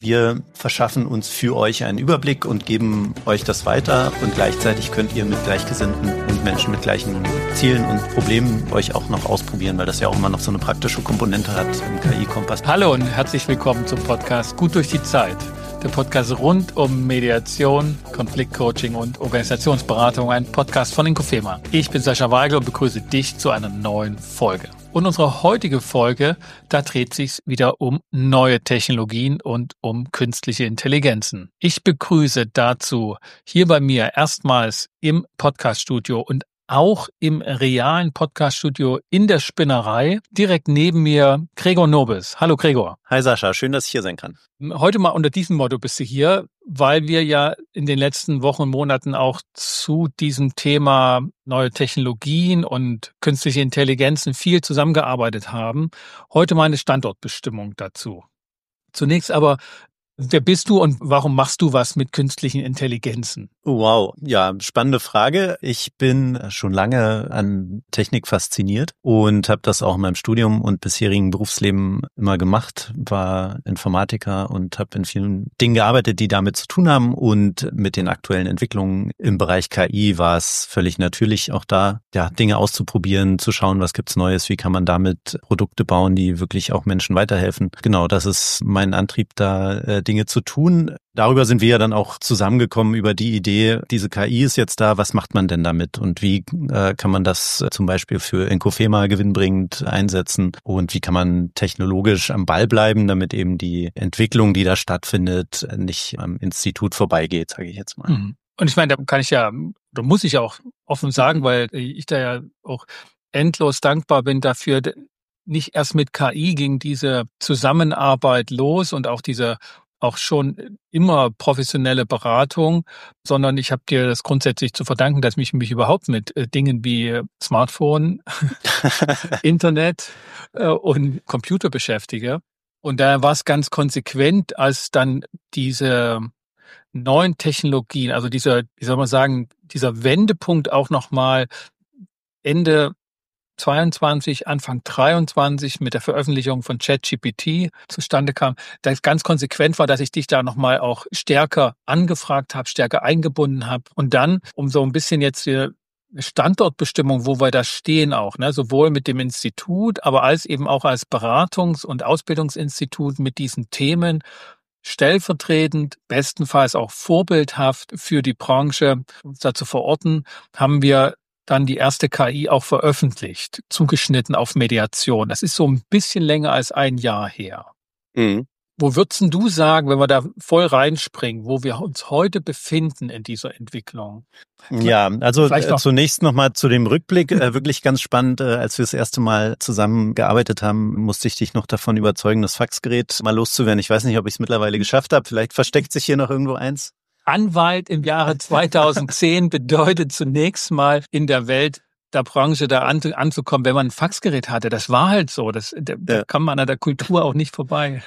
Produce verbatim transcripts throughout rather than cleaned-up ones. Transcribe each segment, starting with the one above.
Wir verschaffen uns für euch einen Überblick und geben euch das weiter und gleichzeitig könnt ihr mit Gleichgesinnten und Menschen mit gleichen Zielen und Problemen euch auch noch ausprobieren, weil das ja auch immer noch so eine praktische Komponente hat im K I-Kompass. Hallo und herzlich willkommen zum Podcast Gut durch die Zeit. Der Podcast rund um Mediation, Konfliktcoaching und Organisationsberatung, ein Podcast von Inkofema. Ich bin Sascha Weigel und begrüße dich zu einer neuen Folge. Und unsere heutige Folge, da dreht sich wieder um neue Technologien und um künstliche Intelligenzen. Ich begrüße dazu hier bei mir erstmals im Podcaststudio und auch im realen Podcaststudio in der Spinnerei, direkt neben mir Gregor Nobis. Hallo Gregor. Hi Sascha, schön, dass ich hier sein kann. Heute mal unter diesem Motto bist du hier, weil wir ja in den letzten Wochen und Monaten auch zu diesem Thema neue Technologien und künstliche Intelligenzen viel zusammengearbeitet haben. Heute mal eine Standortbestimmung dazu. Zunächst aber, wer bist du und warum machst du was mit künstlichen Intelligenzen? Wow, ja, spannende Frage. Ich bin schon lange an Technik fasziniert und habe das auch in meinem Studium und bisherigen Berufsleben immer gemacht, war Informatiker und habe in vielen Dingen gearbeitet, die damit zu tun haben, und mit den aktuellen Entwicklungen im Bereich K I war es völlig natürlich, auch da ja Dinge auszuprobieren, zu schauen, was gibt's Neues, wie kann man damit Produkte bauen, die wirklich auch Menschen weiterhelfen. Genau, das ist mein Antrieb, da äh, Dinge zu tun. Darüber sind wir ja dann auch zusammengekommen, über die Idee, diese K I ist jetzt da, was macht man denn damit und wie äh, kann man das zum Beispiel für Inkofema gewinnbringend einsetzen und wie kann man technologisch am Ball bleiben, damit eben die Entwicklung, die da stattfindet, nicht am Institut vorbeigeht, sage ich jetzt mal. Und ich meine, da kann ich ja, da muss ich ja auch offen sagen, weil ich da ja auch endlos dankbar bin dafür. Nicht erst mit K I ging diese Zusammenarbeit los und auch diese auch schon immer professionelle Beratung, sondern ich habe dir das grundsätzlich zu verdanken, dass ich mich überhaupt mit äh, Dingen wie Smartphone, Internet äh, und Computer beschäftige. Und da war es ganz konsequent, als dann diese neuen Technologien, also dieser, wie soll man sagen, dieser Wendepunkt auch nochmal Ende zweiundzwanzig, Anfang dreiundzwanzig mit der Veröffentlichung von ChatGPT zustande kam, das ganz konsequent war, dass ich dich da nochmal auch stärker angefragt habe, stärker eingebunden habe. Und dann, um so ein bisschen jetzt die Standortbestimmung, wo wir da stehen auch, ne, sowohl mit dem Institut, aber als eben auch als Beratungs- und Ausbildungsinstitut mit diesen Themen, stellvertretend, bestenfalls auch vorbildhaft für die Branche uns da zu verorten, haben wir dann die erste K I auch veröffentlicht, zugeschnitten auf Mediation. Das ist so ein bisschen länger als ein Jahr her. Mhm. Wo würdest du sagen, wenn wir da voll reinspringen, wo wir uns heute befinden in dieser Entwicklung? Ja, also äh, zunächst nochmal zu dem Rückblick. Äh, wirklich ganz spannend, äh, als wir das erste Mal zusammengearbeitet haben, musste ich dich noch davon überzeugen, das Faxgerät mal loszuwerden. Ich weiß nicht, ob ich es mittlerweile geschafft habe. Vielleicht versteckt sich hier noch irgendwo eins. Anwalt im Jahre zweitausendzehn bedeutet zunächst mal in der Welt der Branche da an, anzukommen, wenn man ein Faxgerät hatte. Das war halt so. Das, da, da ja. kann man an der Kultur auch nicht vorbei.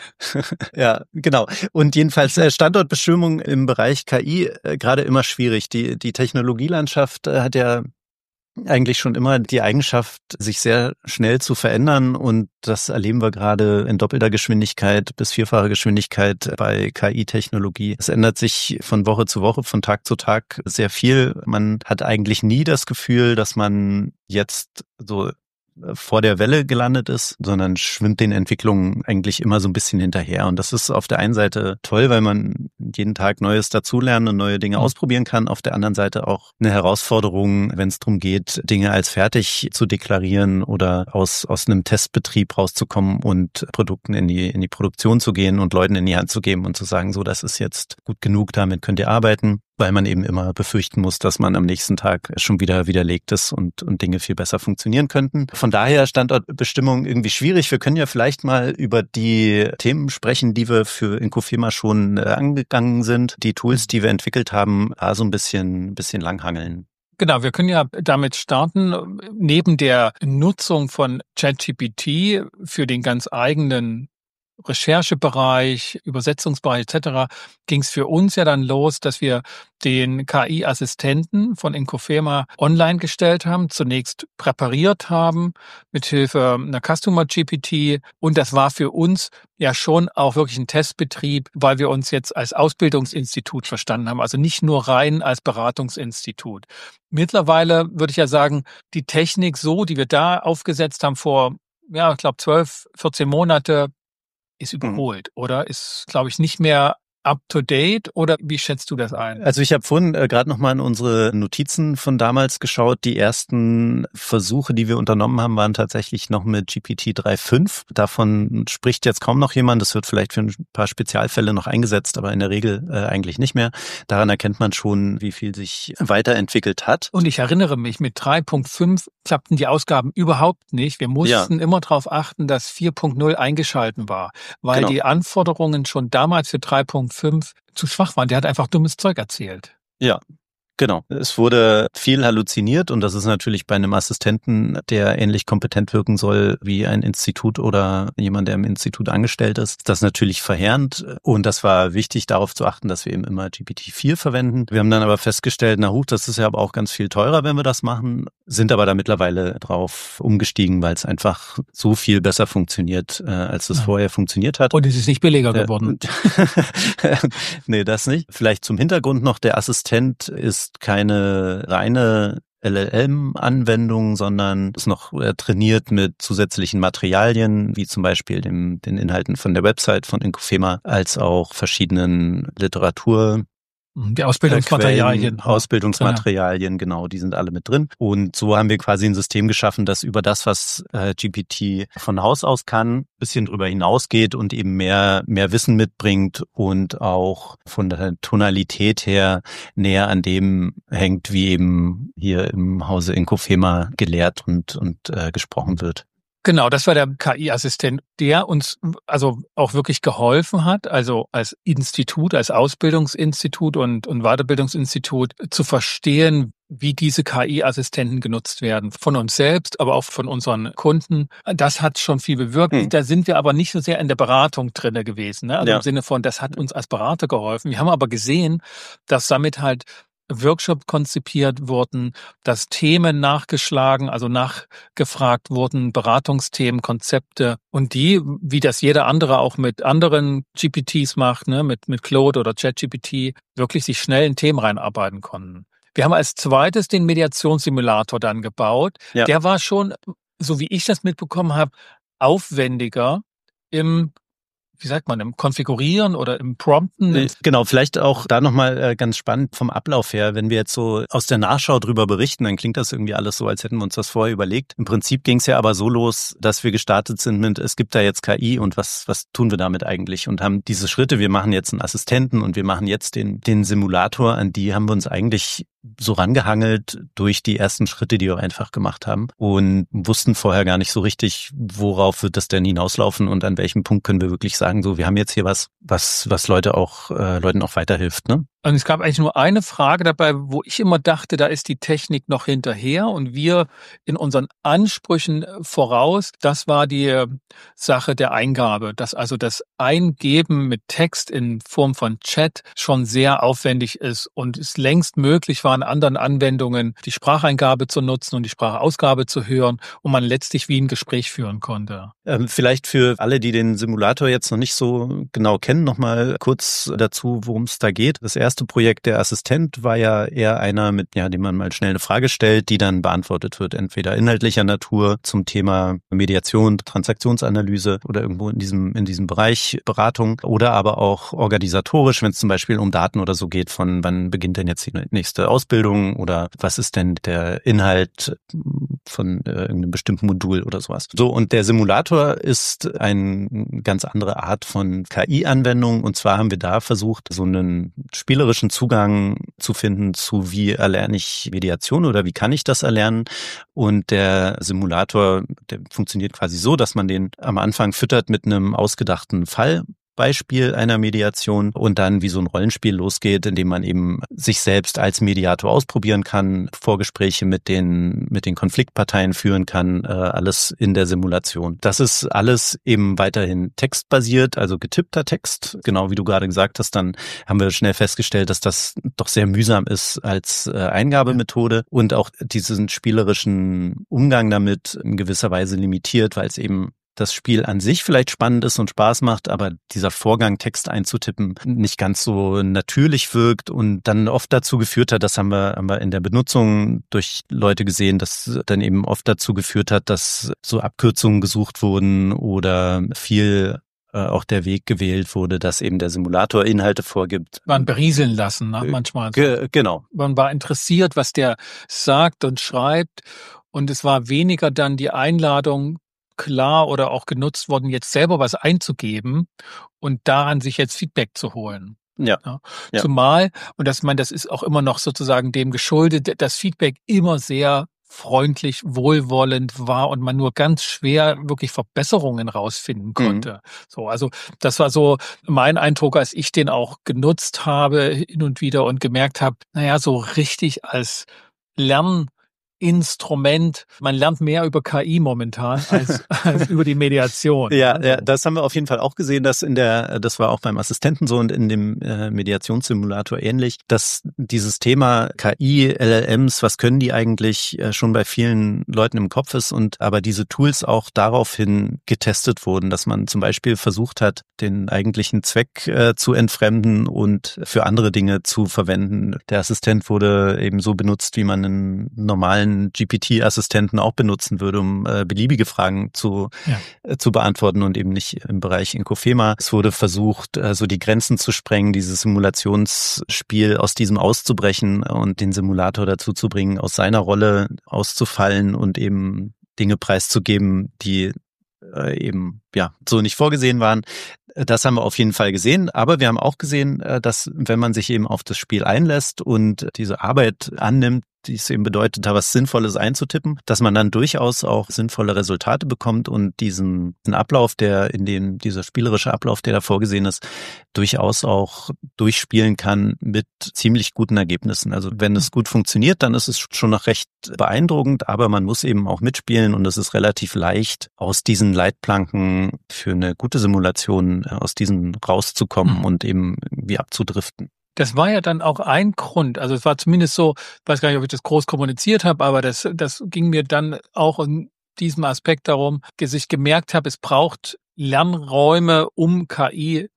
Ja, genau. Und jedenfalls Standortbestimmung im Bereich K I äh, gerade immer schwierig. Die, die Technologielandschaft äh, hat ja eigentlich schon immer die Eigenschaft, sich sehr schnell zu verändern, und das erleben wir gerade in doppelter Geschwindigkeit bis vierfacher Geschwindigkeit bei K I-Technologie. Es ändert sich von Woche zu Woche, von Tag zu Tag sehr viel. Man hat eigentlich nie das Gefühl, dass man jetzt so vor der Welle gelandet ist, sondern schwimmt den Entwicklungen eigentlich immer so ein bisschen hinterher. Und das ist auf der einen Seite toll, weil man jeden Tag Neues dazulernen und neue Dinge ausprobieren kann. Auf der anderen Seite auch eine Herausforderung, wenn es darum geht, Dinge als fertig zu deklarieren oder aus aus einem Testbetrieb rauszukommen und Produkten in die in die Produktion zu gehen und Leuten in die Hand zu geben und zu sagen, so, das ist jetzt gut genug, damit könnt ihr arbeiten. Weil man eben immer befürchten muss, dass man am nächsten Tag schon wieder widerlegt ist und, und Dinge viel besser funktionieren könnten. Von daher Standortbestimmung irgendwie schwierig. Wir können ja vielleicht mal über die Themen sprechen, die wir für Inkofema schon äh, angegangen sind. Die Tools, die wir entwickelt haben, da so ein bisschen, ein bisschen langhangeln. Genau, wir können ja damit starten. Neben der Nutzung von ChatGPT für den ganz eigenen Recherchebereich, Übersetzungsbereich et cetera ging es für uns ja dann los, dass wir den K I-Assistenten von Inkofema online gestellt haben, zunächst präpariert haben mithilfe einer Customer G P T. Und das war für uns ja schon auch wirklich ein Testbetrieb, weil wir uns jetzt als Ausbildungsinstitut verstanden haben, also nicht nur rein als Beratungsinstitut. Mittlerweile würde ich ja sagen, die Technik so, die wir da aufgesetzt haben vor, ja, ich glaube zwölf, vierzehn Monate, ist überholt, mhm. oder? Ist, glaube ich, nicht mehr up to date, oder wie schätzt du das ein? Also ich habe vorhin äh, gerade nochmal in unsere Notizen von damals geschaut. Die ersten Versuche, die wir unternommen haben, waren tatsächlich noch mit G P T drei Punkt fünf. Davon spricht jetzt kaum noch jemand. Das wird vielleicht für ein paar Spezialfälle noch eingesetzt, aber in der Regel äh, eigentlich nicht mehr. Daran erkennt man schon, wie viel sich weiterentwickelt hat. Und ich erinnere mich, mit drei Punkt fünf klappten die Ausgaben überhaupt nicht. Wir mussten ja. immer darauf achten, dass vier Punkt null eingeschalten war, weil genau. die Anforderungen schon damals für drei Punkt fünf zu schwach waren. Der hat einfach dummes Zeug erzählt. Ja. Genau. Es wurde viel halluziniert und das ist natürlich bei einem Assistenten, der ähnlich kompetent wirken soll wie ein Institut oder jemand, der im Institut angestellt ist, das natürlich verheerend. Und das war wichtig, darauf zu achten, dass wir eben immer G P T vier verwenden. Wir haben dann aber festgestellt, na huch, das ist ja aber auch ganz viel teurer, wenn wir das machen, sind aber da mittlerweile drauf umgestiegen, weil es einfach so viel besser funktioniert, äh, als es ja. vorher funktioniert hat. Und es ist nicht billiger geworden. Nee, das nicht. Vielleicht zum Hintergrund noch, der Assistent ist keine reine L L M-Anwendung, sondern ist noch trainiert mit zusätzlichen Materialien, wie zum Beispiel dem, den Inhalten von der Website von Inkofema, als auch verschiedenen Literatur- Die Ausbildungsmaterialien. Quellen, Ausbildungsmaterialien, genau, die sind alle mit drin. Und so haben wir quasi ein System geschaffen, das über das, was äh, G P T von Haus aus kann, ein bisschen drüber hinausgeht und eben mehr mehr Wissen mitbringt und auch von der Tonalität her näher an dem hängt, wie eben hier im Hause Inkofema gelehrt und und äh, gesprochen wird. Genau, das war der K I-Assistent, der uns also auch wirklich geholfen hat, also als Institut, als Ausbildungsinstitut und, und Weiterbildungsinstitut zu verstehen, wie diese K I-Assistenten genutzt werden. Von uns selbst, aber auch von unseren Kunden. Das hat schon viel bewirkt. Hm. Da sind wir aber nicht so sehr in der Beratung drinne gewesen. Ne? Also ja. im Sinne von, das hat uns als Berater geholfen. Wir haben aber gesehen, dass damit halt Workshop konzipiert wurden, dass Themen nachgeschlagen, also nachgefragt wurden, Beratungsthemen, Konzepte und die, wie das jeder andere auch mit anderen G P Ts macht, ne, mit mit Claude oder ChatGPT, wirklich sich schnell in Themen reinarbeiten konnten. Wir haben als zweites den Mediationssimulator dann gebaut. Ja. Der war schon, so wie ich das mitbekommen habe, aufwendiger im wie sagt man, im Konfigurieren oder im Prompten? Genau, vielleicht auch da nochmal äh, ganz spannend vom Ablauf her, wenn wir jetzt so aus der Nachschau drüber berichten, dann klingt das irgendwie alles so, als hätten wir uns das vorher überlegt. Im Prinzip ging es ja aber so los, dass wir gestartet sind mit, es gibt da jetzt K I und was was tun wir damit eigentlich? Und haben diese Schritte, wir machen jetzt einen Assistenten und wir machen jetzt den den Simulator, an die haben wir uns eigentlich so rangehangelt durch die ersten Schritte, die wir einfach gemacht haben und wussten vorher gar nicht so richtig, worauf wird das denn hinauslaufen und an welchem Punkt können wir wirklich sagen, so, wir haben jetzt hier was, was, was Leute auch, äh, Leuten auch weiterhilft, ne? Und es gab eigentlich nur eine Frage dabei, wo ich immer dachte, da ist die Technik noch hinterher und wir in unseren Ansprüchen voraus. Das war die Sache der Eingabe, dass also das Eingeben mit Text in Form von Chat schon sehr aufwendig ist und es längst möglich war, in anderen Anwendungen die Spracheingabe zu nutzen und die Sprachausgabe zu hören und man letztlich wie ein Gespräch führen konnte. Ähm, vielleicht für alle, die den Simulator jetzt noch nicht so genau kennen, nochmal kurz dazu, worum es da geht. Das erste Projekt, der Assistent, war ja eher einer, mit ja, dem man mal schnell eine Frage stellt, die dann beantwortet wird, entweder inhaltlicher Natur zum Thema Mediation, Transaktionsanalyse oder irgendwo in diesem in diesem Bereich Beratung oder aber auch organisatorisch, wenn es zum Beispiel um Daten oder so geht, von wann beginnt denn jetzt die nächste Ausbildung oder was ist denn der Inhalt von äh, irgendeinem bestimmten Modul oder sowas. So, und der Simulator ist eine ganz andere Art von K I-Anwendung und zwar haben wir da versucht, so einen spielerischen Zugang zu finden zu, wie erlerne ich Mediation oder wie kann ich das erlernen. Und der Simulator, der funktioniert quasi so, dass man den am Anfang füttert mit einem ausgedachten Fall. Beispiel einer Mediation und dann wie so ein Rollenspiel losgeht, in dem man eben sich selbst als Mediator ausprobieren kann, Vorgespräche mit den mit den Konfliktparteien führen kann, äh, alles in der Simulation. Das ist alles eben weiterhin textbasiert, also getippter Text, genau wie du gerade gesagt hast. Dann haben wir schnell festgestellt, dass das doch sehr mühsam ist als äh, Eingabemethode und auch diesen spielerischen Umgang damit in gewisser Weise limitiert, weil es eben das Spiel an sich vielleicht spannend ist und Spaß macht, aber dieser Vorgang, Text einzutippen, nicht ganz so natürlich wirkt und dann oft dazu geführt hat, das haben wir, haben wir in der Benutzung durch Leute gesehen, dass dann eben oft dazu geführt hat, dass so Abkürzungen gesucht wurden oder viel äh, auch der Weg gewählt wurde, dass eben der Simulator Inhalte vorgibt. Man berieseln lassen, ne? Manchmal. Ge- genau. Man war interessiert, was der sagt und schreibt und es war weniger dann die Einladung, klar oder auch genutzt worden, jetzt selber was einzugeben und daran sich jetzt Feedback zu holen. Ja. Ja. Ja. Zumal, und das, ich meine, das ist auch immer noch sozusagen dem geschuldet, das Feedback immer sehr freundlich, wohlwollend war und man nur ganz schwer wirklich Verbesserungen rausfinden konnte. Mhm. So, also das war so mein Eindruck, als ich den auch genutzt habe hin und wieder und gemerkt habe, naja, so richtig als Lern Instrument. Man lernt mehr über K I momentan als, als über die Mediation. Ja, ja, das haben wir auf jeden Fall auch gesehen, dass in der, das war auch beim Assistenten so und in dem äh, Mediationssimulator ähnlich, dass dieses Thema K I, L L Ms, was können die eigentlich, äh, schon bei vielen Leuten im Kopf ist und aber diese Tools auch daraufhin getestet wurden, dass man zum Beispiel versucht hat, den eigentlichen Zweck äh, zu entfremden und für andere Dinge zu verwenden. Der Assistent wurde eben so benutzt, wie man einen normalen G P T-Assistenten auch benutzen würde, um äh, beliebige Fragen zu, ja. äh, zu beantworten und eben nicht im Bereich Inkofema. Es wurde versucht, äh, so die Grenzen zu sprengen, dieses Simulationsspiel aus diesem auszubrechen und den Simulator dazu zu bringen, aus seiner Rolle auszufallen und eben Dinge preiszugeben, die äh, eben ja so nicht vorgesehen waren. Das haben wir auf jeden Fall gesehen, aber wir haben auch gesehen, dass wenn man sich eben auf das Spiel einlässt und diese Arbeit annimmt, die es eben bedeutet, da was Sinnvolles einzutippen, dass man dann durchaus auch sinnvolle Resultate bekommt und diesen, diesen Ablauf, der in dem, dieser spielerische Ablauf, der da vorgesehen ist, durchaus auch durchspielen kann mit ziemlich guten Ergebnissen. Also wenn es gut funktioniert, dann ist es schon noch recht beeindruckend, aber man muss eben auch mitspielen und es ist relativ leicht, aus diesen Leitplanken für eine gute Simulation, aus diesen rauszukommen mhm. und eben wie abzudriften. Das war ja dann auch ein Grund, also es war zumindest so, ich weiß gar nicht, ob ich das groß kommuniziert habe, aber das, das ging mir dann auch in diesem Aspekt darum, dass ich gemerkt habe, es braucht Lernräume, um K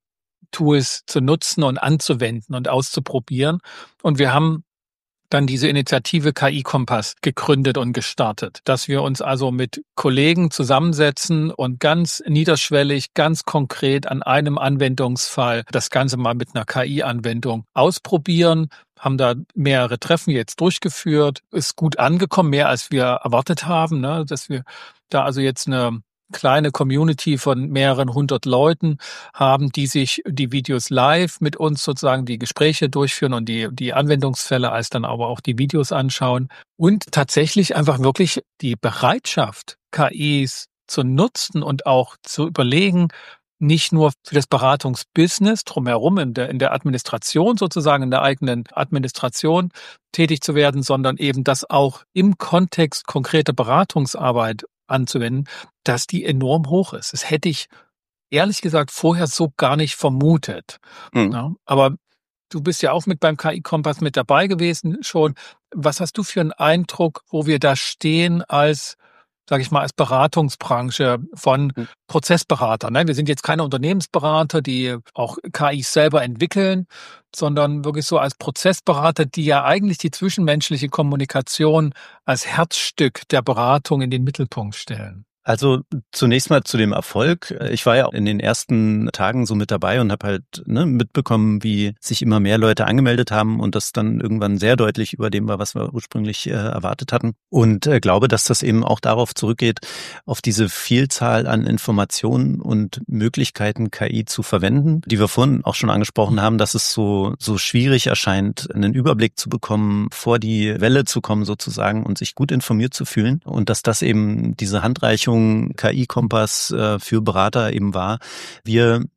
I-Tools zu nutzen und anzuwenden und auszuprobieren. Und wir haben dann diese Initiative K I-Kompass gegründet und gestartet, dass wir uns also mit Kollegen zusammensetzen und ganz niederschwellig, ganz konkret an einem Anwendungsfall das Ganze mal mit einer K I-Anwendung ausprobieren, haben da mehrere Treffen jetzt durchgeführt, ist gut angekommen, mehr als wir erwartet haben, ne, dass wir da also jetzt eine kleine Community von mehreren hundert Leuten haben, die sich die Videos live mit uns sozusagen die Gespräche durchführen und die, die Anwendungsfälle als dann aber auch die Videos anschauen und tatsächlich einfach wirklich die Bereitschaft, K Is zu nutzen und auch zu überlegen, nicht nur für das Beratungsbusiness drumherum in der, in der Administration sozusagen, in der eigenen Administration tätig zu werden, sondern eben das auch im Kontext konkreter Beratungsarbeit anzuwenden, dass die enorm hoch ist. Das hätte ich ehrlich gesagt vorher so gar nicht vermutet. Mhm. Ja, aber du bist ja auch mit beim K I-Kompass mit dabei gewesen schon. Was hast du für einen Eindruck, wo wir da stehen als, sage ich mal, als Beratungsbranche von mhm. Prozessberatern? Wir sind jetzt keine Unternehmensberater, die auch K Is selber entwickeln, sondern wirklich so als Prozessberater, die ja eigentlich die zwischenmenschliche Kommunikation als Herzstück der Beratung in den Mittelpunkt stellen. Also zunächst mal zu dem Erfolg. Ich war ja in den ersten Tagen so mit dabei und habe halt ne, mitbekommen, wie sich immer mehr Leute angemeldet haben und das dann irgendwann sehr deutlich über dem war, was wir ursprünglich äh, erwartet hatten. Und äh, glaube, dass das eben auch darauf zurückgeht, auf diese Vielzahl an Informationen und Möglichkeiten, K I zu verwenden, die wir vorhin auch schon angesprochen haben, dass es so so schwierig erscheint, einen Überblick zu bekommen, vor die Welle zu kommen sozusagen und sich gut informiert zu fühlen und dass das eben diese Handreichung K I-Kompass äh, für Berater eben war. Wir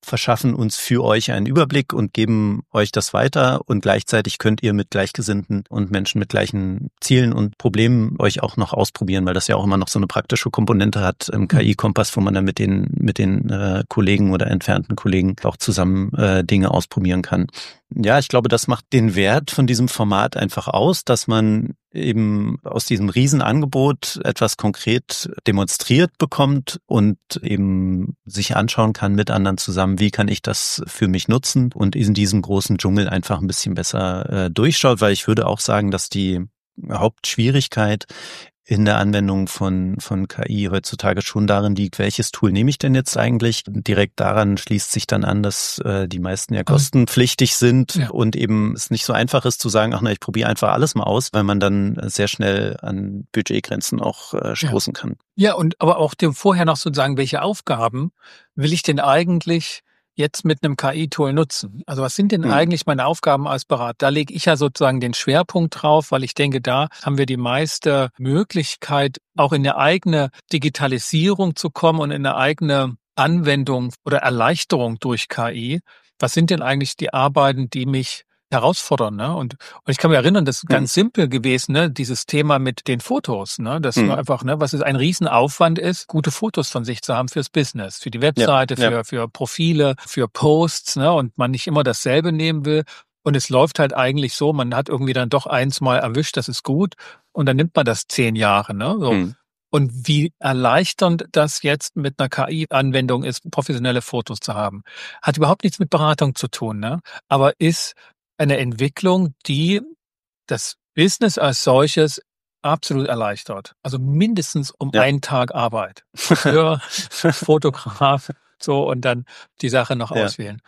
verschaffen uns für euch einen Überblick und geben euch das weiter und gleichzeitig könnt ihr mit Gleichgesinnten und Menschen mit gleichen Zielen und Problemen euch auch noch ausprobieren, weil das ja auch immer noch so eine praktische Komponente hat im K I-Kompass, wo man dann mit den mit den äh, Kollegen oder entfernten Kollegen auch zusammen äh, Dinge ausprobieren kann. Ja, ich glaube, das macht den Wert von diesem Format einfach aus, dass man eben aus diesem Riesenangebot etwas konkret demonstriert bekommt und eben sich anschauen kann mit anderen zusammen, wie kann ich das für mich nutzen und in diesem großen Dschungel einfach ein bisschen besser äh, durchschaut, weil ich würde auch sagen, dass die Hauptschwierigkeit in der Anwendung von von K I heutzutage schon darin liegt, welches Tool nehme ich denn jetzt eigentlich? Direkt daran schließt sich dann an, dass äh, die meisten ja kostenpflichtig sind ja. Und eben es nicht so einfach ist zu sagen, ach na, ich probiere einfach alles mal aus, weil man dann sehr schnell an Budgetgrenzen auch äh, stoßen ja. kann. Ja, und aber auch dem vorher noch sozusagen, welche Aufgaben will ich denn eigentlich jetzt mit einem K I-Tool nutzen? Also was sind denn mhm. eigentlich meine Aufgaben als Berater? Da lege ich ja sozusagen den Schwerpunkt drauf, weil ich denke, da haben wir die meiste Möglichkeit, auch in eine eigene Digitalisierung zu kommen und in eine eigene Anwendung oder Erleichterung durch K I. Was sind denn eigentlich die Arbeiten, die mich herausfordern, ne? Und, und ich kann mich erinnern, das ist ganz mhm. simpel gewesen, ne? Dieses Thema mit den Fotos, ne? Das mhm. war einfach, ne? Was es ein Riesenaufwand ist, gute Fotos von sich zu haben fürs Business, für die Webseite, ja, für, ja. für Profile, für Posts, ne? Und man nicht immer dasselbe nehmen will. Und es läuft halt eigentlich so, man hat irgendwie dann doch eins mal erwischt, das ist gut. Und dann nimmt man das zehn Jahre, ne? So. Mhm. Und wie erleichternd das jetzt mit einer K I-Anwendung ist, professionelle Fotos zu haben. Hat überhaupt nichts mit Beratung zu tun, ne? Aber ist eine Entwicklung, die das Business als solches absolut erleichtert. Also mindestens um ja. einen Tag Arbeit. Für Fotograf, so, und dann die Sache noch ja. auswählen.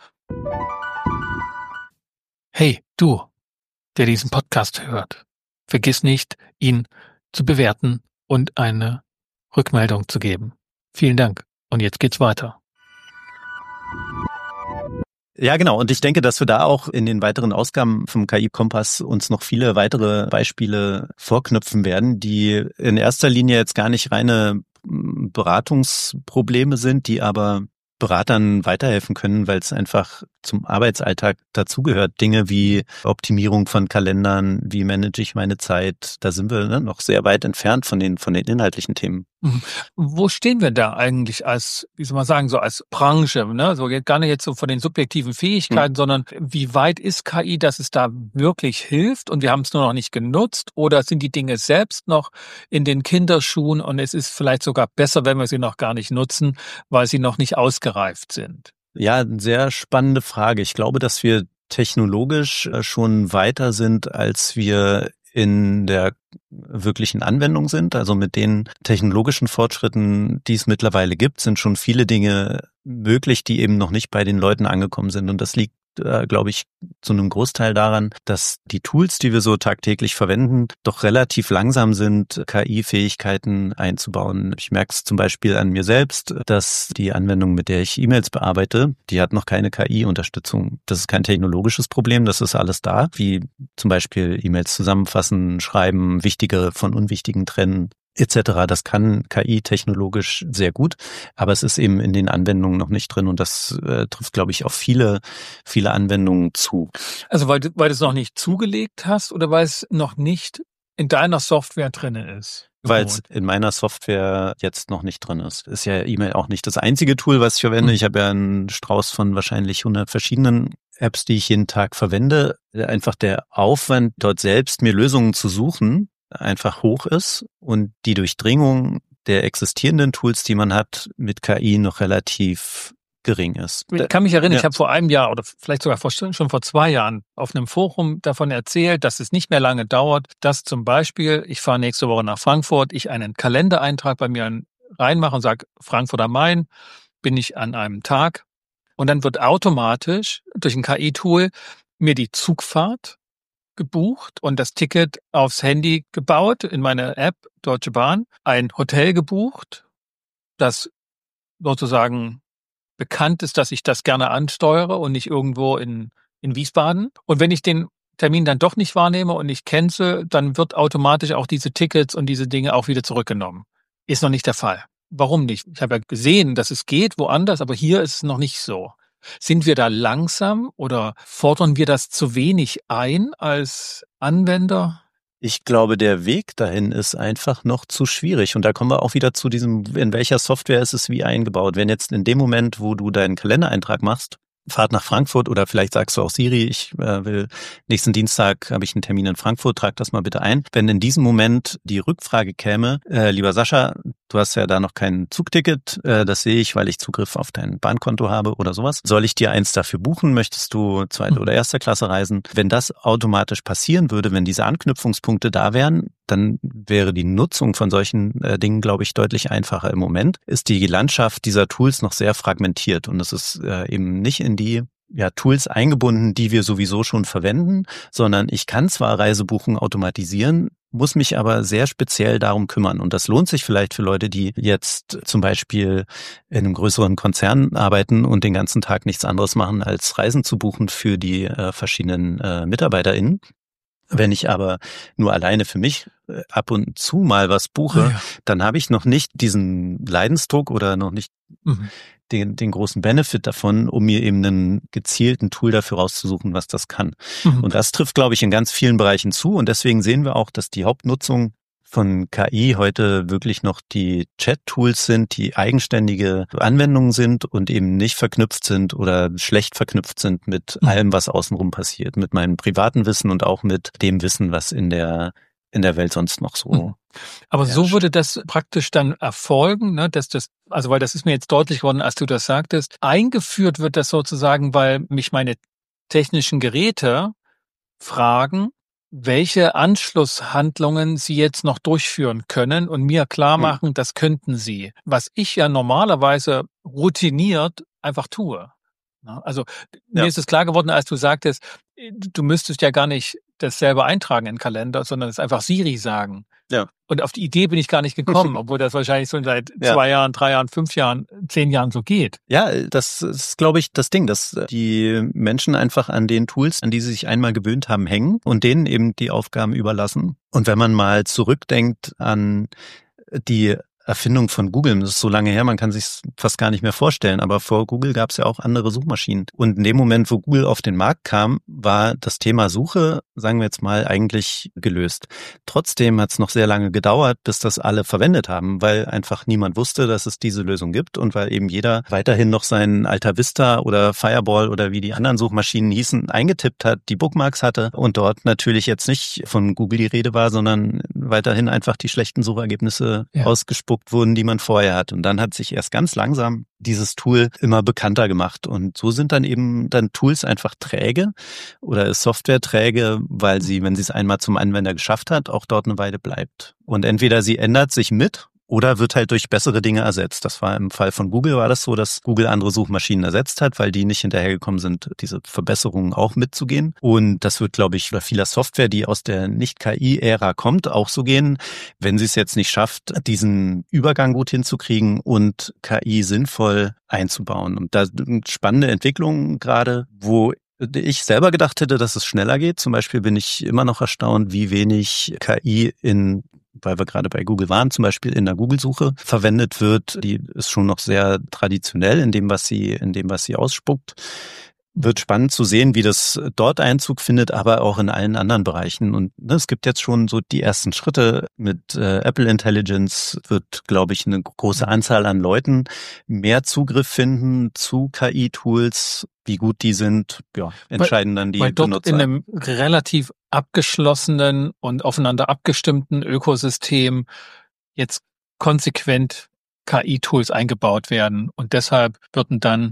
Hey, du, der diesen Podcast hört. Vergiss nicht, ihn zu bewerten und eine Rückmeldung zu geben. Vielen Dank. Und jetzt geht's weiter. Ja, genau. Und ich denke, dass wir da auch in den weiteren Ausgaben vom K I-Kompass uns noch viele weitere Beispiele vorknüpfen werden, die in erster Linie jetzt gar nicht reine Beratungsprobleme sind, die aber Beratern weiterhelfen können, weil es einfach zum Arbeitsalltag dazugehört. Dinge wie Optimierung von Kalendern, wie manage ich meine Zeit, da sind wir ne, noch sehr weit entfernt von den von den inhaltlichen Themen. Wo stehen wir da eigentlich als, wie soll man sagen, so als Branche, ne? So gar nicht jetzt so von den subjektiven Fähigkeiten, hm. sondern wie weit ist K I, dass es da wirklich hilft und wir haben es nur noch nicht genutzt, oder sind die Dinge selbst noch in den Kinderschuhen und es ist vielleicht sogar besser, wenn wir sie noch gar nicht nutzen, weil sie noch nicht ausgereift sind? Ja, sehr spannende Frage. Ich glaube, dass wir technologisch schon weiter sind, als wir in der wirklichen Anwendung sind. Also mit den technologischen Fortschritten, die es mittlerweile gibt, sind schon viele Dinge möglich, die eben noch nicht bei den Leuten angekommen sind. Und das liegt, äh, glaube ich, zu einem Großteil daran, dass die Tools, die wir so tagtäglich verwenden, doch relativ langsam sind, K I-Fähigkeiten einzubauen. Ich merke es zum Beispiel an mir selbst, dass die Anwendung, mit der ich E-Mails bearbeite, die hat noch keine K I-Unterstützung. Das ist kein technologisches Problem, das ist alles da, wie zum Beispiel E-Mails zusammenfassen, schreiben, wichtige von unwichtigen trennen, et cetera. Das kann K I technologisch sehr gut, aber es ist eben in den Anwendungen noch nicht drin und das äh, trifft, glaube ich, auf viele, viele Anwendungen zu. Also weil du, weil du es noch nicht zugelegt hast oder weil es noch nicht in deiner Software drin ist? Weil es in meiner Software jetzt noch nicht drin ist. Ist ja E-Mail auch nicht das einzige Tool, was ich verwende. Mhm. Ich habe ja einen Strauß von wahrscheinlich hundert verschiedenen Apps, die ich jeden Tag verwende. Einfach der Aufwand, dort selbst mir Lösungen zu suchen, einfach hoch ist und die Durchdringung der existierenden Tools, die man hat, mit K I noch relativ gering ist. Ich kann mich erinnern, ja. Ich habe vor einem Jahr oder vielleicht sogar vor, schon vor zwei Jahren auf einem Forum davon erzählt, dass es nicht mehr lange dauert, dass zum Beispiel, ich fahre nächste Woche nach Frankfurt, ich einen Kalendereintrag bei mir reinmache und sage, Frankfurt am Main bin ich an einem Tag, und dann wird automatisch durch ein K I-Tool mir die Zugfahrt gebucht und das Ticket aufs Handy gebaut, in meine App Deutsche Bahn, ein Hotel gebucht, das sozusagen bekannt ist, dass ich das gerne ansteuere und nicht irgendwo in, in Wiesbaden. Und wenn ich den Termin dann doch nicht wahrnehme und nicht cancel, dann wird automatisch auch diese Tickets und diese Dinge auch wieder zurückgenommen. Ist noch nicht der Fall. Warum nicht? Ich habe ja gesehen, dass es geht woanders, aber hier ist es noch nicht so. Sind wir da langsam oder fordern wir das zu wenig ein als Anwender? Ich glaube, der Weg dahin ist einfach noch zu schwierig. Und da kommen wir auch wieder zu diesem, in welcher Software ist es wie eingebaut. Wenn jetzt in dem Moment, wo du deinen Kalendereintrag machst, Fahrt nach Frankfurt oder vielleicht sagst du auch Siri, ich äh, will nächsten Dienstag habe ich einen Termin in Frankfurt, trag das mal bitte ein. Wenn in diesem Moment die Rückfrage käme, äh, lieber Sascha, du hast ja da noch kein Zugticket, äh, das sehe ich, weil ich Zugriff auf dein Bahnkonto habe oder sowas. Soll ich dir eins dafür buchen? Möchtest du zweite oder erste Klasse reisen? Wenn das automatisch passieren würde, wenn diese Anknüpfungspunkte da wären, dann wäre die Nutzung von solchen äh, Dingen, glaube ich, deutlich einfacher. Im Moment ist die Landschaft dieser Tools noch sehr fragmentiert und es ist äh, eben nicht in die ja, Tools eingebunden, die wir sowieso schon verwenden, sondern ich kann zwar Reisebuchungen automatisieren, muss mich aber sehr speziell darum kümmern. Und das lohnt sich vielleicht für Leute, die jetzt zum Beispiel in einem größeren Konzern arbeiten und den ganzen Tag nichts anderes machen, als Reisen zu buchen für die äh, verschiedenen äh, MitarbeiterInnen. Wenn ich aber nur alleine für mich ab und zu mal was buche, ah, ja. dann habe ich noch nicht diesen Leidensdruck oder noch nicht mhm. den, den großen Benefit davon, um mir eben einen gezielten Tool dafür rauszusuchen, was das kann. Mhm. Und das trifft, glaube ich, in ganz vielen Bereichen zu. Und deswegen sehen wir auch, dass die Hauptnutzung von K I heute wirklich noch die Chat-Tools sind, die eigenständige Anwendungen sind und eben nicht verknüpft sind oder schlecht verknüpft sind mit mhm. allem, was außenrum passiert, mit meinem privaten Wissen und auch mit dem Wissen, was in der in der Welt sonst noch so. Mhm. Aber herrscht. So würde das praktisch dann erfolgen, ne, dass das, also weil das ist mir jetzt deutlich geworden, als du das sagtest, eingeführt wird das sozusagen, weil mich meine technischen Geräte fragen, welche Anschlusshandlungen sie jetzt noch durchführen können und mir klar machen, mhm. das könnten sie. Was ich ja normalerweise routiniert einfach tue. Also ja. mir ist es klar geworden, als du sagtest, du müsstest ja gar nicht das selber eintragen in den Kalender, sondern es einfach Siri sagen. Ja. Und auf die Idee bin ich gar nicht gekommen, obwohl das wahrscheinlich so seit ja. zwei Jahren, drei Jahren, fünf Jahren, zehn Jahren so geht. Ja, das ist, glaube ich, das Ding, dass die Menschen einfach an den Tools, an die sie sich einmal gewöhnt haben, hängen und denen eben die Aufgaben überlassen. Und wenn man mal zurückdenkt an die Erfindung von Google, das ist so lange her, man kann sich fast gar nicht mehr vorstellen, aber vor Google gab es ja auch andere Suchmaschinen. Und in dem Moment, wo Google auf den Markt kam, war das Thema Suche, sagen wir jetzt mal, eigentlich gelöst. Trotzdem hat es noch sehr lange gedauert, bis das alle verwendet haben, weil einfach niemand wusste, dass es diese Lösung gibt und weil eben jeder weiterhin noch seinen Alta Vista oder Fireball oder wie die anderen Suchmaschinen hießen, eingetippt hat, die Bookmarks hatte und dort natürlich jetzt nicht von Google die Rede war, sondern weiterhin einfach die schlechten Suchergebnisse ja. ausgespuckt wurden, die man vorher hat. Und dann hat sich erst ganz langsam dieses Tool immer bekannter gemacht. Und so sind dann eben dann Tools einfach träge oder Software träge, weil sie, wenn sie es einmal zum Anwender geschafft hat, auch dort eine Weile bleibt. Und entweder sie ändert sich mit oder wird halt durch bessere Dinge ersetzt. Das war im Fall von Google war das so, dass Google andere Suchmaschinen ersetzt hat, weil die nicht hinterhergekommen sind, diese Verbesserungen auch mitzugehen. Und das wird, glaube ich, bei vieler Software, die aus der Nicht-K I-Ära kommt, auch so gehen, wenn sie es jetzt nicht schafft, diesen Übergang gut hinzukriegen und K I sinnvoll einzubauen. Und da sind spannende Entwicklungen gerade, wo ich selber gedacht hätte, dass es schneller geht. Zum Beispiel bin ich immer noch erstaunt, wie wenig K I in weil wir gerade bei Google waren, zum Beispiel in der Google-Suche verwendet wird. Die ist schon noch sehr traditionell in dem, was sie, in dem, was sie ausspuckt. Wird spannend zu sehen, wie das dort Einzug findet, aber auch in allen anderen Bereichen. Und ne, es gibt jetzt schon so die ersten Schritte mit äh, Apple Intelligence, wird, glaube ich, eine große Anzahl an Leuten mehr Zugriff finden zu K I-Tools. Wie gut die sind, ja, entscheiden dann die weil dort Benutzer. In einem relativ abgeschlossenen und aufeinander abgestimmten Ökosystem jetzt konsequent K I-Tools eingebaut werden. Und deshalb würden dann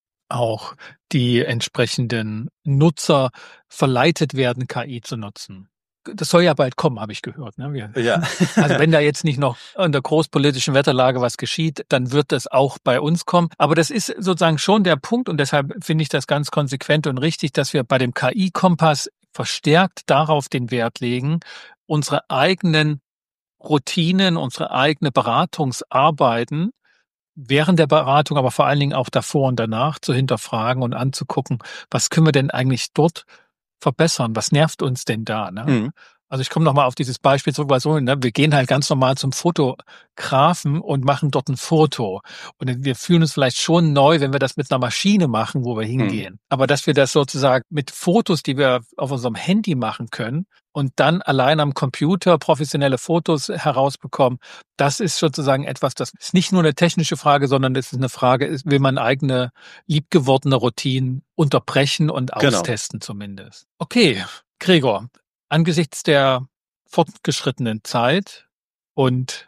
auch die entsprechenden Nutzer verleitet werden, K I zu nutzen. Das soll ja bald kommen, habe ich gehört. Ne? Wir, ja. Also wenn da jetzt nicht noch in der großpolitischen Wetterlage was geschieht, dann wird das auch bei uns kommen. Aber das ist sozusagen schon der Punkt und deshalb finde ich das ganz konsequent und richtig, dass wir bei dem K I-Kompass verstärkt darauf den Wert legen, unsere eigenen Routinen, unsere eigene Beratungsarbeiten während der Beratung, aber vor allen Dingen auch davor und danach zu hinterfragen und anzugucken, was können wir denn eigentlich dort verbessern? Was nervt uns denn da? Ne? Mhm. Also ich komme nochmal auf dieses Beispiel zurück, weil so, ne, wir gehen halt ganz normal zum Fotografen und machen dort ein Foto. Und wir fühlen uns vielleicht schon neu, wenn wir das mit einer Maschine machen, wo wir hingehen. Hm. Aber dass wir das sozusagen mit Fotos, die wir auf unserem Handy machen können und dann allein am Computer professionelle Fotos herausbekommen, das ist sozusagen etwas, das ist nicht nur eine technische Frage, sondern das ist eine Frage, will man eigene, liebgewordene Routinen unterbrechen und austesten genau. zumindest. Okay, Gregor. Angesichts der fortgeschrittenen Zeit und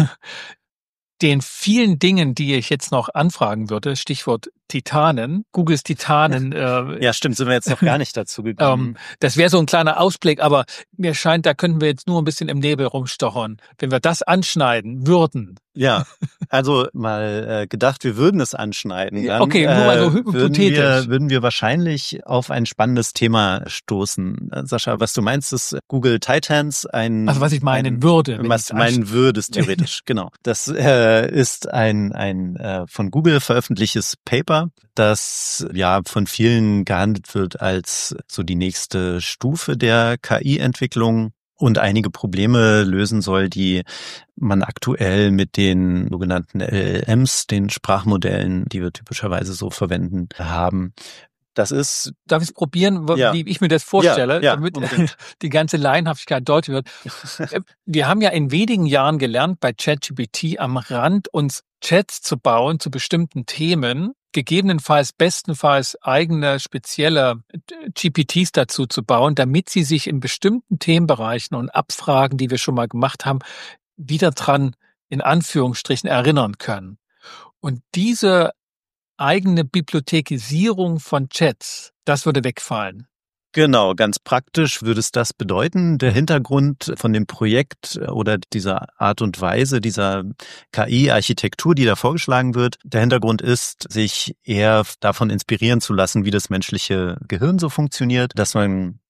den vielen Dingen, die ich jetzt noch anfragen würde, Stichwort Titanen, Googles Titanen. Äh, ja, stimmt, sind wir jetzt noch gar nicht dazu gekommen. Ähm, das wäre so ein kleiner Ausblick, aber mir scheint, da könnten wir jetzt nur ein bisschen im Nebel rumstochern. Wenn wir das anschneiden würden. Ja, also mal äh, gedacht, wir würden es anschneiden. Dann, okay, nur mal so hypothetisch. Würden wir, würden wir wahrscheinlich auf ein spannendes Thema stoßen. Sascha, was du meinst, ist Google Titans ein... Also was ich meinen ein, würde. Was du meinen würdest, theoretisch, genau. Das äh, ist ein, ein äh, von Google veröffentlichtes Paper, das ja von vielen gehandelt wird als so die nächste Stufe der K I-Entwicklung. Und einige Probleme lösen soll, die man aktuell mit den sogenannten L L Ms, den Sprachmodellen, die wir typischerweise so verwenden, haben. Das ist... Darf ich es probieren, wie ja. ich mir das vorstelle, ja, ja, damit unbedingt. Die ganze Laienhaftigkeit deutlich wird? Wir haben ja in wenigen Jahren gelernt, bei ChatGPT am Rand uns Chats zu bauen zu bestimmten Themen, gegebenenfalls, bestenfalls eigene spezielle G P Ts dazu zu bauen, damit sie sich in bestimmten Themenbereichen und Abfragen, die wir schon mal gemacht haben, wieder dran, in Anführungsstrichen, erinnern können. Und diese eigene Bibliothekisierung von Chats, das würde wegfallen. Genau, ganz praktisch würde es das bedeuten. Der Hintergrund von dem Projekt oder dieser Art und Weise, dieser K I-Architektur, die da vorgeschlagen wird, der Hintergrund ist, sich eher davon inspirieren zu lassen, wie das menschliche Gehirn so funktioniert, dass man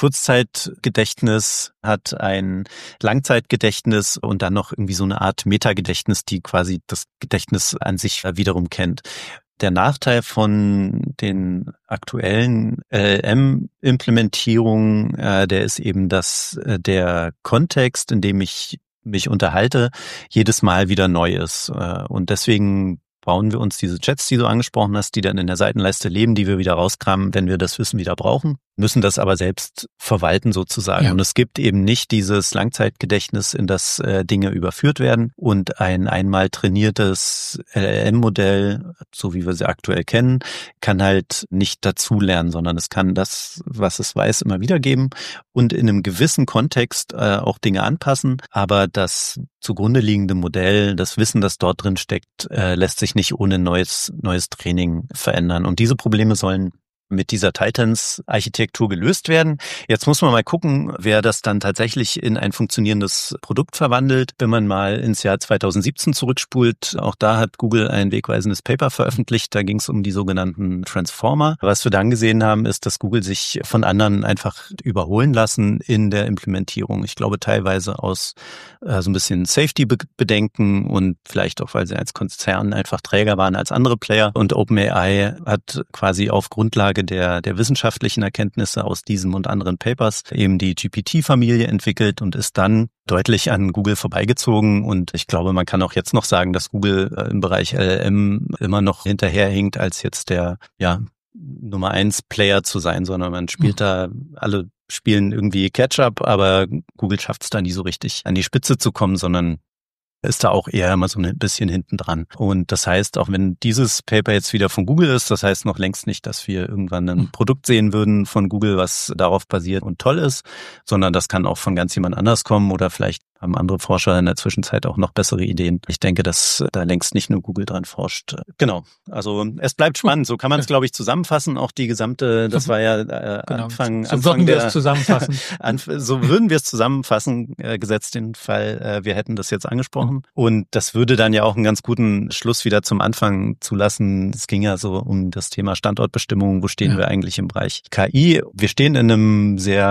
Kurzzeitgedächtnis hat, ein Langzeitgedächtnis und dann noch irgendwie so eine Art Metagedächtnis, die quasi das Gedächtnis an sich wiederum kennt. Der Nachteil von den aktuellen L L M-Implementierungen, äh, der ist eben, dass äh, der Kontext, in dem ich mich unterhalte, jedes Mal wieder neu ist. Äh, und deswegen bauen wir uns diese Chats, die du angesprochen hast, die dann in der Seitenleiste leben, die wir wieder rauskramen, wenn wir das Wissen wieder brauchen, müssen das aber selbst verwalten sozusagen. Ja. Und es gibt eben nicht dieses Langzeitgedächtnis, in das äh, Dinge überführt werden. Und ein einmal trainiertes L L M-Modell, so wie wir sie aktuell kennen, kann halt nicht dazulernen, sondern es kann das, was es weiß, immer wiedergeben und in einem gewissen Kontext äh, auch Dinge anpassen. Aber das zugrunde liegende Modell, das Wissen, das dort drin steckt, äh, lässt sich nicht ohne neues, neues Training verändern. Und diese Probleme sollen mit dieser Titans-Architektur gelöst werden. Jetzt muss man mal gucken, wer das dann tatsächlich in ein funktionierendes Produkt verwandelt. Wenn man mal ins Jahr zweitausendsiebzehn zurückspult, auch da hat Google ein wegweisendes Paper veröffentlicht. Da ging es um die sogenannten Transformer. Was wir dann gesehen haben, ist, dass Google sich von anderen einfach überholen lassen in der Implementierung. Ich glaube teilweise aus äh, so ein bisschen Safety-Bedenken und vielleicht auch, weil sie als Konzern einfach träger waren als andere Player. Und OpenAI hat quasi auf Grundlage der der wissenschaftlichen Erkenntnisse aus diesem und anderen Papers eben die G P T-Familie entwickelt und ist dann deutlich an Google vorbeigezogen. Und ich glaube, man kann auch jetzt noch sagen, dass Google im Bereich L L M immer noch hinterherhinkt, als jetzt der ja Nummer eins Player zu sein, sondern man spielt mhm. da, alle spielen irgendwie Catch-up, aber Google schafft es da nie so richtig an die Spitze zu kommen, sondern ist da auch eher immer so ein bisschen hinten dran. Und das heißt, auch wenn dieses Paper jetzt wieder von Google ist, das heißt noch längst nicht, dass wir irgendwann ein Produkt sehen würden von Google, was darauf basiert und toll ist, sondern das kann auch von ganz jemand anders kommen oder vielleicht haben andere Forscher in der Zwischenzeit auch noch bessere Ideen. Ich denke, dass da längst nicht nur Google dran forscht. Genau, also es bleibt spannend. So kann man es, glaube ich, zusammenfassen. Auch die gesamte, das war ja äh, genau. Anfang, so Anfang würden der, wir es zusammenfassen. So würden wir es zusammenfassen, äh, gesetzt den Fall, äh, wir hätten das jetzt angesprochen. Und das würde dann ja auch einen ganz guten Schluss wieder zum Anfang zulassen. Es ging ja so um das Thema Standortbestimmung. Wo stehen ja. wir eigentlich im Bereich K I? Wir stehen in einem sehr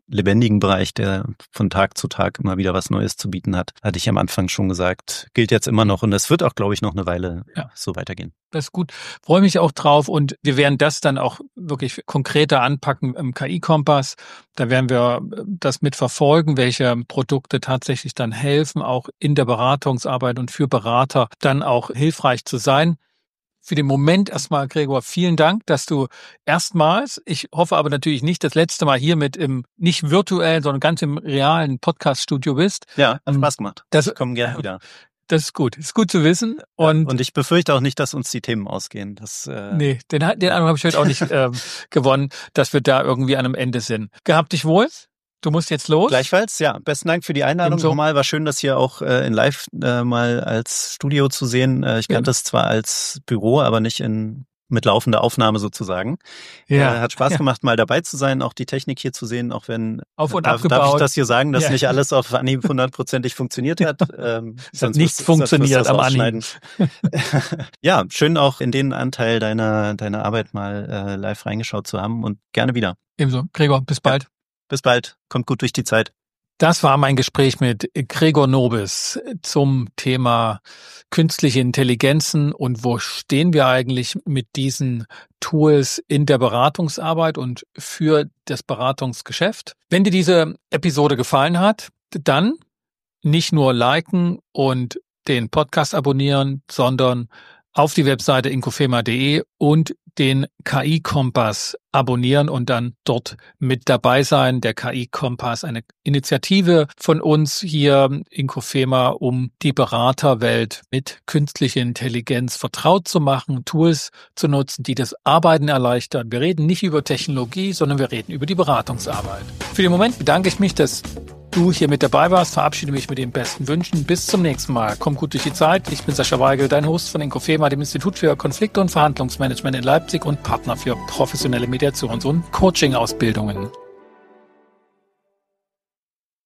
lebendigen Bereich, der von Tag zu Tag immer wieder was Neues zu bieten hat, hatte ich am Anfang schon gesagt, gilt jetzt immer noch und das wird auch, glaube ich, noch eine Weile ja. so weitergehen. Das ist gut. Freue mich auch drauf und wir werden das dann auch wirklich konkreter anpacken im K I-Kompass. Da werden wir das mitverfolgen, welche Produkte tatsächlich dann helfen, auch in der Beratungsarbeit und für Berater dann auch hilfreich zu sein. Für den Moment erstmal, Gregor, vielen Dank, dass du erstmals, ich hoffe aber natürlich nicht das letzte Mal hier mit im, nicht virtuellen, sondern ganz im realen Podcast-Studio bist. Ja, hat Spaß gemacht. Das, ich komme gerne wieder. Das ist gut, ist gut zu wissen. Und, ja, und ich befürchte auch nicht, dass uns die Themen ausgehen. Das, äh nee, den, den Eindruck habe ich heute auch nicht ähm, gewonnen, dass wir da irgendwie an einem Ende sind. Gehabt dich wohl? Du musst jetzt los. Gleichfalls, ja. Besten Dank für die Einladung Ebenso. nochmal. War schön, das hier auch äh, in Live äh, mal als Studio zu sehen. Äh, ich kannte es ja. zwar als Büro, aber nicht in mit laufender Aufnahme sozusagen. Ja. Äh, hat Spaß ja. gemacht, mal dabei zu sein, auch die Technik hier zu sehen, auch wenn auf und darf, abgebaut. Darf ich das hier sagen, dass ja. nicht alles auf Anhieb hundertprozentig funktioniert hat. Ähm, es hat nichts funktioniert am Anhieb. Ja, schön auch in den Anteil deiner deiner Arbeit mal äh, live reingeschaut zu haben und gerne wieder. Ebenso. Gregor, bis bald. Ja. Bis bald. Kommt gut durch die Zeit. Das war mein Gespräch mit Gregor Nobis zum Thema künstliche Intelligenzen und wo stehen wir eigentlich mit diesen Tools in der Beratungsarbeit und für das Beratungsgeschäft. Wenn dir diese Episode gefallen hat, dann nicht nur liken und den Podcast abonnieren, sondern auf die Webseite inkofema punkt de und den K I-Kompass abonnieren und dann dort mit dabei sein. Der K I-Kompass, eine Initiative von uns hier Inkofema, um die Beraterwelt mit künstlicher Intelligenz vertraut zu machen, Tools zu nutzen, die das Arbeiten erleichtern. Wir reden nicht über Technologie, sondern wir reden über die Beratungsarbeit. Für den Moment bedanke ich mich, dass du hier mit dabei warst, verabschiede mich mit den besten Wünschen. Bis zum nächsten Mal. Komm gut durch die Zeit. Ich bin Sascha Weigel, dein Host von Inkofema, dem Institut für Konflikt- und Verhandlungsmanagement in Leipzig und Partner für professionelle Mediations- und Coaching-Ausbildungen.